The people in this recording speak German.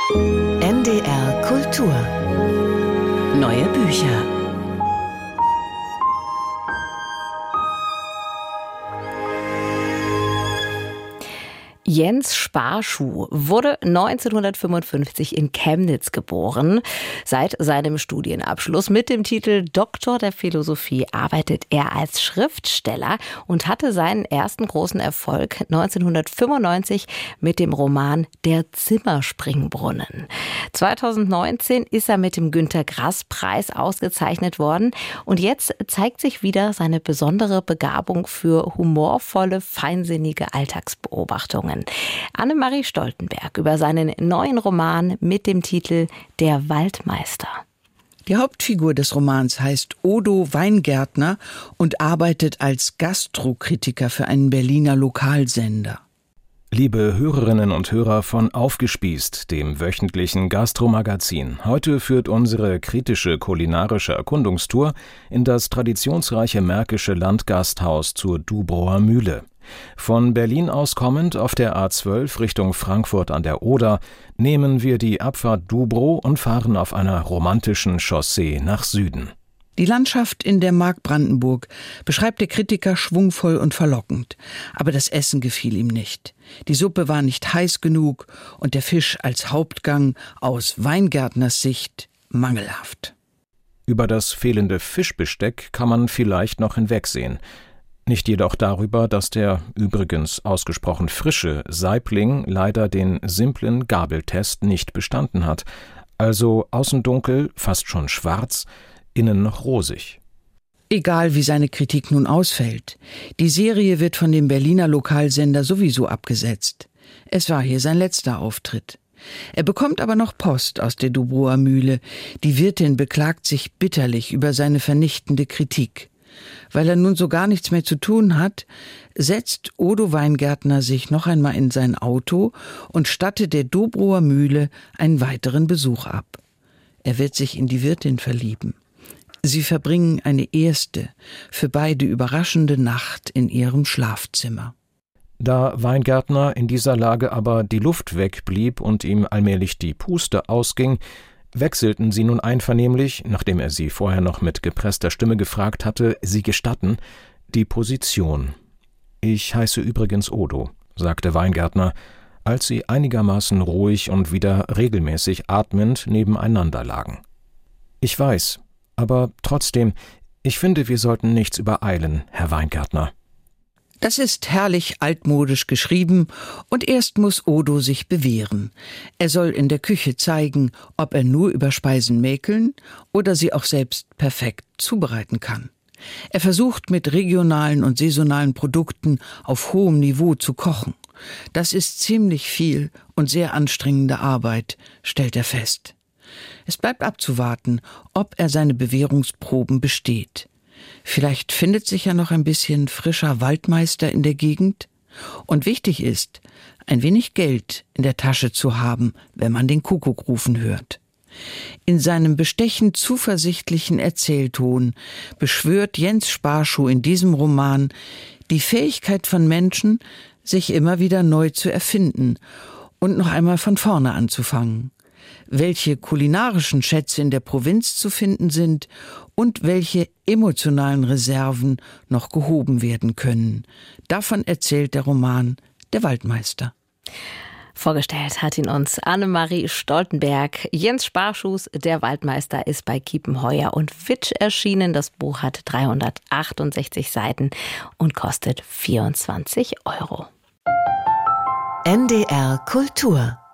NDR Kultur. Neue Bücher. Jens Sparschuh wurde 1955 in Chemnitz geboren. Seit seinem Studienabschluss mit dem Titel Doktor der Philosophie arbeitet er als Schriftsteller und hatte seinen ersten großen Erfolg 1995 mit dem Roman Der Zimmerspringbrunnen. 2019 ist er mit dem Günter-Grass-Preis ausgezeichnet worden und jetzt zeigt sich wieder seine besondere Begabung für humorvolle, feinsinnige Alltagsbeobachtungen. Annemarie Stoltenberg über seinen neuen Roman mit dem Titel Der Waldmeister. Die Hauptfigur des Romans heißt Odo Weingärtner und arbeitet als Gastrokritiker für einen Berliner Lokalsender. Liebe Hörerinnen und Hörer von Aufgespießt, dem wöchentlichen Gastromagazin. Heute führt unsere kritische kulinarische Erkundungstour in das traditionsreiche märkische Landgasthaus zur Dubrower Mühle. Von Berlin aus kommend auf der A12 Richtung Frankfurt an der Oder nehmen wir die Abfahrt Dubrow und fahren auf einer romantischen Chaussee nach Süden. Die Landschaft in der Mark Brandenburg beschreibt der Kritiker schwungvoll und verlockend. Aber das Essen gefiel ihm nicht. Die Suppe war nicht heiß genug und der Fisch als Hauptgang aus Weingärtners Sicht mangelhaft. Über das fehlende Fischbesteck kann man vielleicht noch hinwegsehen. Nicht jedoch darüber, dass der übrigens ausgesprochen frische Saibling leider den simplen Gabeltest nicht bestanden hat. Also außen dunkel, fast schon schwarz, innen noch rosig. Egal wie seine Kritik nun ausfällt, die Serie wird von dem Berliner Lokalsender sowieso abgesetzt. Es war hier sein letzter Auftritt. Er bekommt aber noch Post aus der Dubrower Mühle. Die Wirtin beklagt sich bitterlich über seine vernichtende Kritik. Weil er nun so gar nichts mehr zu tun hat, setzt Odo Weingärtner sich noch einmal in sein Auto und stattet der Dubrower Mühle einen weiteren Besuch ab. Er wird sich in die Wirtin verlieben. Sie verbringen eine erste, für beide überraschende Nacht in ihrem Schlafzimmer. Da Weingärtner in dieser Lage aber die Luft wegblieb und ihm allmählich die Puste ausging, wechselten sie nun einvernehmlich, nachdem er sie vorher noch mit gepresster Stimme gefragt hatte, Sie gestatten, die Position. »Ich heiße übrigens Odo«, sagte Weingärtner, als sie einigermaßen ruhig und wieder regelmäßig atmend nebeneinander lagen. »Ich weiß, aber trotzdem, ich finde, wir sollten nichts übereilen, Herr Weingärtner.« Das ist herrlich altmodisch geschrieben und erst muss Odo sich bewähren. Er soll in der Küche zeigen, ob er nur über Speisen mäkeln oder sie auch selbst perfekt zubereiten kann. Er versucht mit regionalen und saisonalen Produkten auf hohem Niveau zu kochen. Das ist ziemlich viel und sehr anstrengende Arbeit, stellt er fest. Es bleibt abzuwarten, ob er seine Bewährungsproben besteht. Vielleicht findet sich ja noch ein bisschen frischer Waldmeister in der Gegend. Und wichtig ist, ein wenig Geld in der Tasche zu haben, wenn man den Kuckuck rufen hört. In seinem bestechend zuversichtlichen Erzählton beschwört Jens Sparschuh in diesem Roman die Fähigkeit von Menschen, sich immer wieder neu zu erfinden und noch einmal von vorne anzufangen. Welche kulinarischen Schätze in der Provinz zu finden sind und welche emotionalen Reserven noch gehoben werden können. Davon erzählt der Roman Der Waldmeister. Vorgestellt hat ihn uns Annemarie Stoltenberg. Jens Sparschuhs Der Waldmeister ist bei Kiepenheuer und Fitch erschienen. Das Buch hat 368 Seiten und kostet 24 €. NDR Kultur